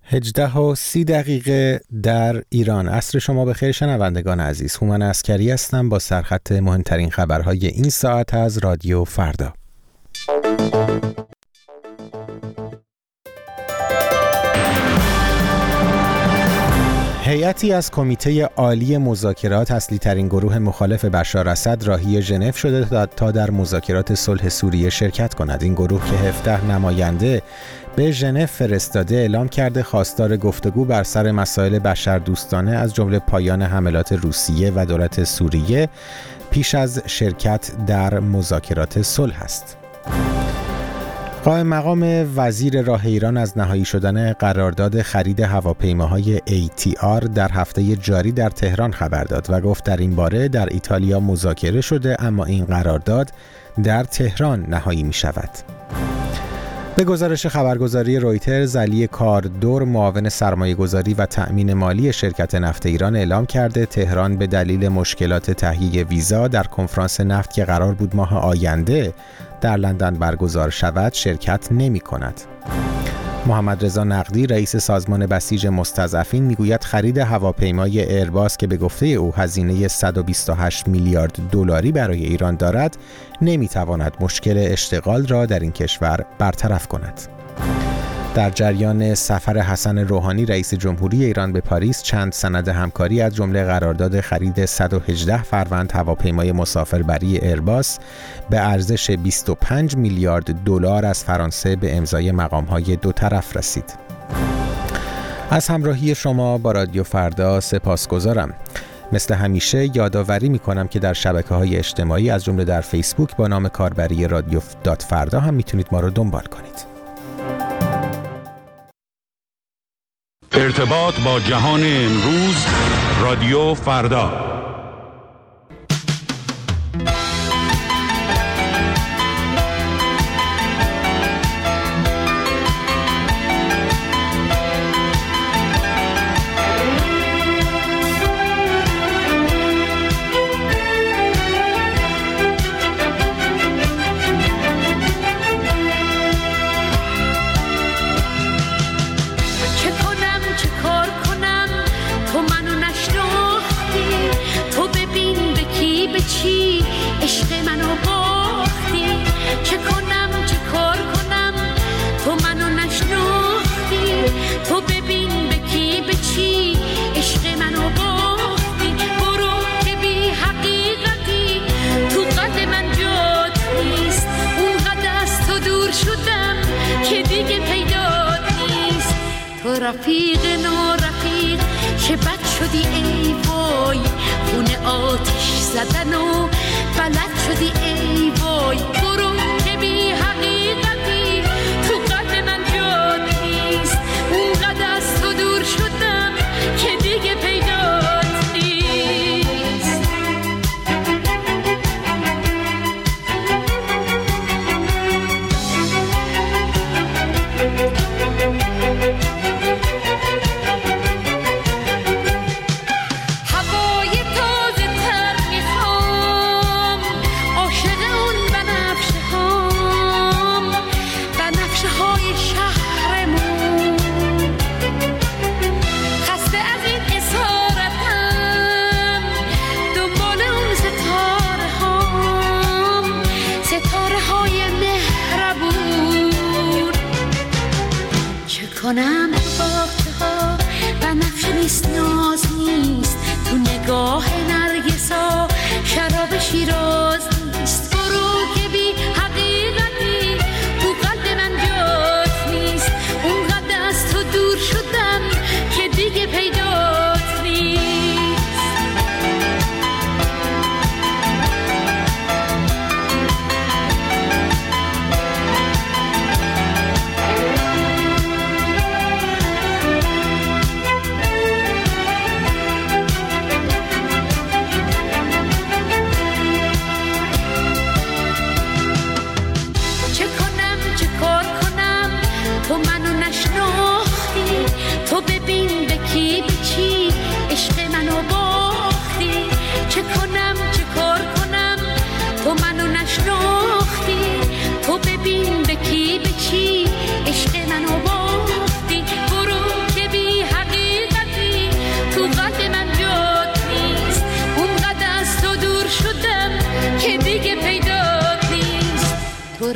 18:30 در ایران. عصر شما بخیر شنوندگان عزیز. هومن عسکری هستم با سرخط مهمترین خبرهای این ساعت از رادیو فردا. هیئتی از کمیته عالی مذاکرات، اصلی ترین گروه مخالف بشار اسد، راهی ژنو شده تا در مذاکرات صلح سوریه شرکت کند. این گروه که 17 نماینده به ژنو فرستاده اعلام کرده خواستار گفتگو بر سر مسائل بشردوستانه از جمله پایان حملات روسیه و دولت سوریه پیش از شرکت در مذاکرات صلح است. قائم مقام وزیر راه ایران از نهایی شدن قرارداد خرید هواپیماهای ATR در هفته جاری در تهران خبر داد و گفت در این باره در ایتالیا مذاکره شده، اما این قرارداد در تهران نهایی می شود. به گزارش خبرگزاری رویترز، علی کاردور، معاون سرمایه‌گذاری و تأمین مالی شرکت نفت ایران، اعلام کرده تهران به دلیل مشکلات تهیه ویزا در کنفرانس نفت که قرار بود ماه آینده در لندن برگزار شود شرکت نمی کند. محمد رضا نقدی، رئیس سازمان بسیج مستضعفین، میگوید خرید هواپیمای ایرباس که به گفته او هزینه 128 میلیارد دلاری برای ایران دارد، نمیتواند مشکل اشتغال را در این کشور برطرف کند. در جریان سفر حسن روحانی رئیس جمهوری ایران به پاریس، چند سند همکاری از جمله قرارداد خرید 118 فروند هواپیمای مسافربری ایرباس به ارزش 25 میلیارد دلار از فرانسه به امضای مقام‌های دو طرف رسید. از همراهی شما با رادیو فردا سپاسگزارم. مثل همیشه یادآوری می‌کنم که در شبکه‌های اجتماعی از جمله در فیسبوک با نام کاربری رادیو فردا هم میتونید ما رو دنبال کنید. ارتباط با جهان امروز، رادیو فردا. رفیق نارفیق چه بد شدی ای وای، خونه آتش زدن و بلد شدی ای وای، برو که بی حقیقتی تو قلب من جاد نیست، اونقدر از تو دور شدم که دیگه پیدات نیست. کنم باخته ها بنفشه نیست، ناز نیست، تو نگاه نرگسا شراب شیراز نیست، برو که بی حقیقتی تو قلب من جات نیست، اونقدر از تو دور شدم که دیگه پیدات نیست.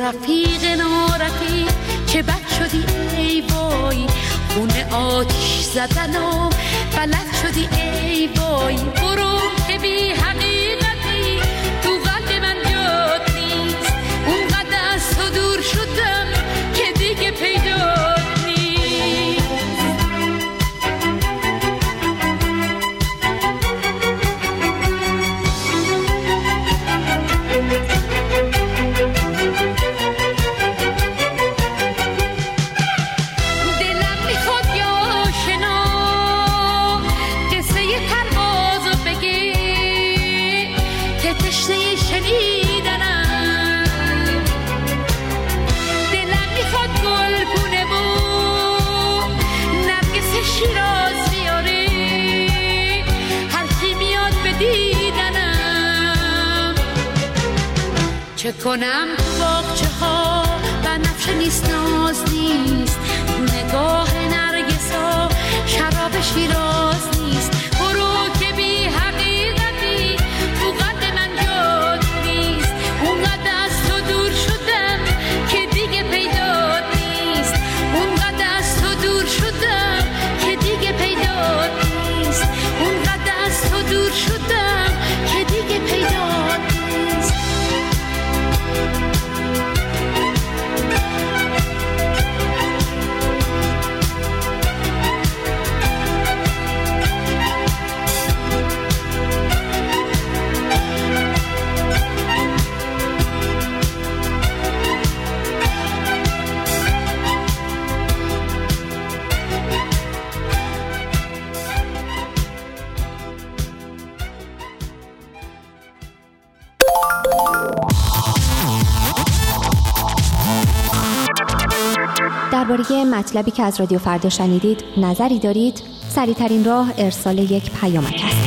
رفیق نارفیق چه بد شدی ای وای، خونه آتیش زدن و بلد شدی ای وای. برو که بی حقیقتی تو قلب من جات نیست، اونقدر از تو دور شدم که دیگه پیدات نیست. دلم میخواد یا آشنا قصه پروازو بگی که تشنه شنیدنم. دلم میخواد گلگونه و نرگس شیراز بیاری، هر کی میاد به دیدنم. چه کنم تو باغچه ها بنفشه نیست ناز نیست، تو نگاه نرگس ها شراب شیراز نیست. برو که بی حقیقتی تو قلب من جات نیست، اونقدر از تو دور شدم که دیگه پیدات نیست. اونقدر از تو دور شدم که دیگه پیدات نیست. اونقدر از تو دور شدم که دیگه پیدات نیست. درباره مطلبی که از رادیو فردا شنیدید نظری دارید؟ سریع‌ترین راه ارسال یک پیامک است.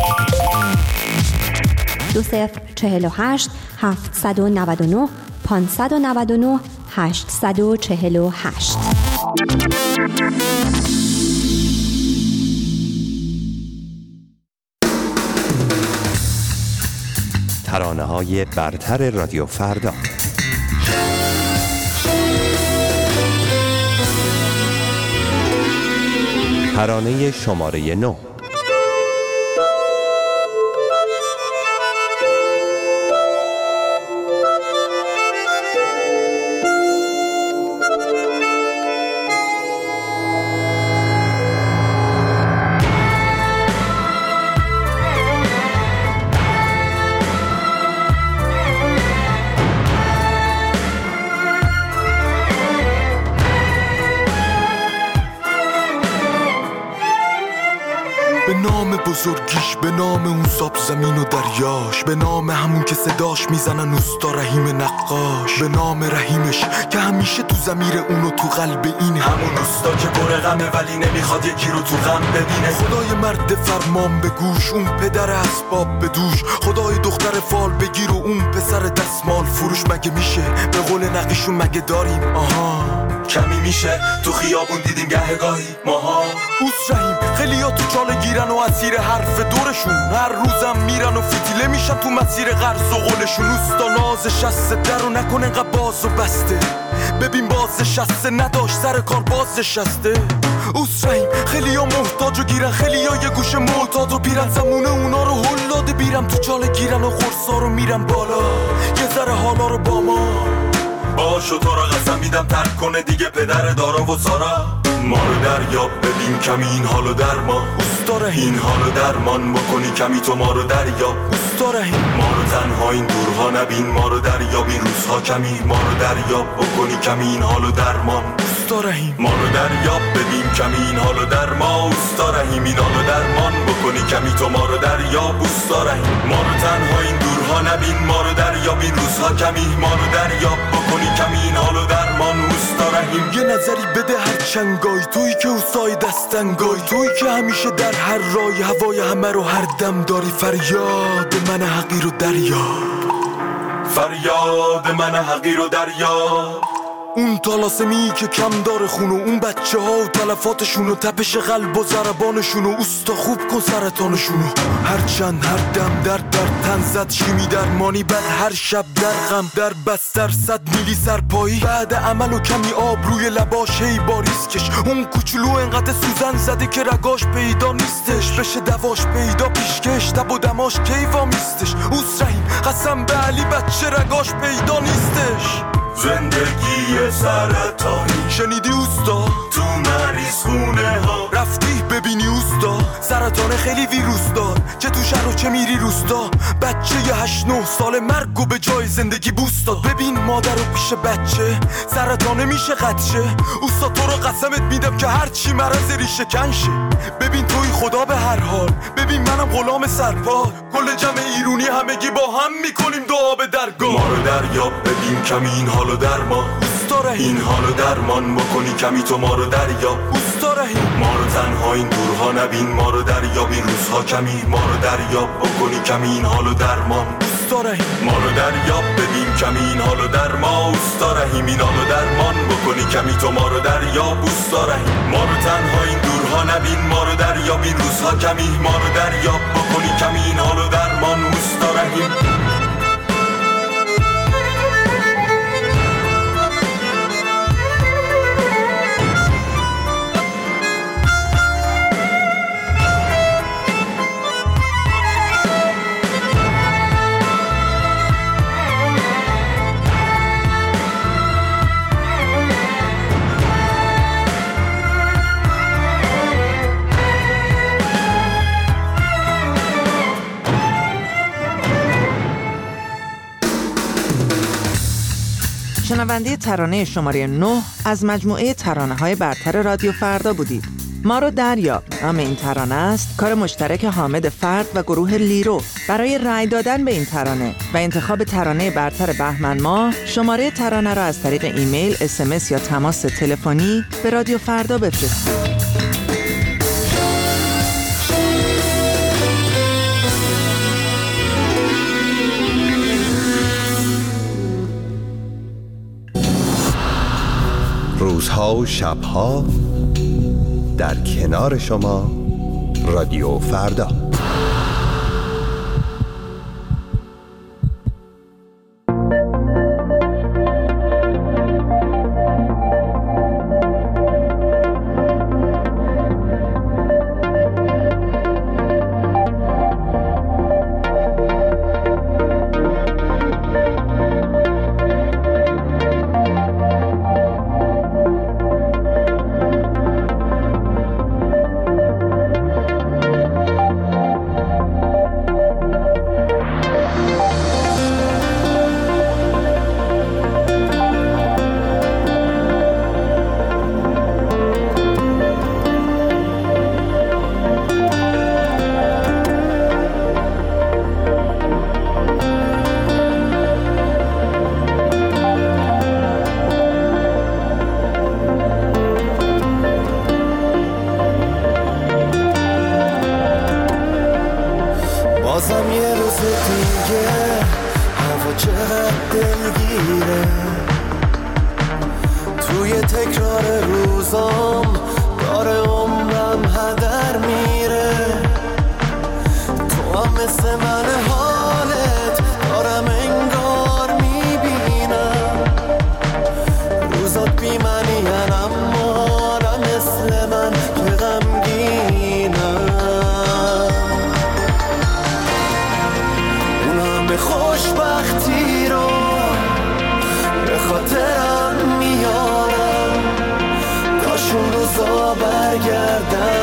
2048 799 599 848. ترانه‌های برتر رادیو فردا. ترانه شماره 9. به نام بزرگیش، به نام اون ساب زمین و دریاش، به نام همون که صداش میزنن اوستا رحیم نقاش، به نام رحیمش که همیشه تو ضمیر اونو تو قلب این همون اوستا که پر غمه ولی نمیخواد یکی رو تو غم ببینه. خدای مرد فرمان به گوش، اون پدر اسباب به دوش، خدای دختر فال بگیر و اون پسر دستمال فروش. مگه میشه به قول نقیشون مگه داریم آها کمی میشه تو خیابون دیدیم گهگاهی ماها. اوس رحیم خیلیا تو چاله گیرن و اسیر حرف دورشون، هر روزم میرن و فتیله میشن تو مسیر قرض و قولشون. اوستا نازش شسته درو نکن انقدر باز و بسته، ببین باز شسته نداشت سر کار باز شسته. اوس رحیم خیلیا محتاج و گیرن، خیلیا یه گوشه معتاد و بیرن، زمونه اونا رو هل داده بیرم تو چاله گیرن و خورسا رو میرن بالا یه ذره حالا رو با ما باشو. تو را قسم میدم ترک کنه دیگه پدر دارا و سارا. ما رو دریاب ببین کمی این حالو در ما اوستا رحیم، این حالو درمان بکنی کمی تو ما رو دریاب اوستا رحیم. ما رو تنها این دورها نبین، ما رو دریاب این روزها کمی، ما رو دریاب بکنی کمی این حالو درمان اوستا رحیم. ما رو دریاب ببین کمی این حالو در ما اوستا رحیم، این حالو درمان بکنی کمی تو ما رو دریاب اوستا رحیم. ما رو تنها این دورها نبین، ما رو دریاب این روزها کمی، ما رو دریاب بکنی کمی این حالو درمان اوستا رحیم. یه نظری بده هر چنگای تویی که اوسای دستنگای، تویی که همیشه در هر رای هوای همه رو هر دم داری. فریاد من حقیر و دریاب، فریاد من حقیر و دریاب. اون طلاسمی که کم داره خونو، اون بچه ها و تلفاتشونو، تپش قلب و ضربانشونو، اوستا خوب کن سرطانشونو. هرچند هر دم در تن زد، شیمی درمانی بد هر شب در غم، در بستر 100 میلی سرپایی، بعد عمل و کمی آب روی لباش هی باریز کش. اون کوچولو انقدر سوزن زده که رگاش پیدا نیستش، بشه دواش پیدا پیشکش، تب و دماش کیوا میستش. اوس رحیم قسم به علی بچه رگاش پیدا نیستش. زندگی سرطانی شنیدی اوستا؟ تو مریض خونه ها رفتی ببینی اوستا؟ سرطان خیلی ویروس دار، چه تو شهر و چه میری روستا. بچه 8-9 سال مرگو به جای زندگی بوست داد. ببین مادر رو پیش بچه سرطانه میشه قدشه. اوستا تو رو قسمت میدم که هرچی مرض ریشه کنشه. ببین توی خدا به هر حال، ببین منم غلام سرپال. کل جمع ایرونی همگی با هم میکنیم دعا به درگاه. ما رو دریاب ببین کمی این حالو درمان، این حالو درمان بکنی کمی تو ما رو دریاب. ما رو تنها این دورها نبین، ما رو دریاب این روزها کمی، ما رو دریاب بکنی کمی این حالو درمان. ما رو دریاب ببین کمی این حالو درمان. اوستا رحیم این حالو درمان بکنی کمی تو ما رو دریاب. اوستا رحیم ما رو تنها این دورها نبین، ما رو دریاب این روزها کمی، ما رو دریاب بکنی کمی این حالو درمان. اوستا رحیم شنونده ترانه شماره 9 از مجموعه ترانه‌های برتر رادیو فردا بودید. ما رو دریاب نام این ترانه است، کار مشترک حامد فرد و گروه لیرو. برای رأی دادن به این ترانه و انتخاب ترانه برتر بهمن ماه، شماره ترانه را از طریق ایمیل، SMS یا تماس تلفنی به رادیو فردا بفرستید. روزها و شبها در کنار شما رادیو فردا. بازم یه روز دیگه هوا چقدر دلگیره، توی تکرار روزام داره عمرم هدر میره. تو هم مثل من حالت دارم انگار میبینم، روزات بی منی اما نه مثل من که غمگینم. خوشبختی رو به خاطرم میارم، کاش اون روزا برگردن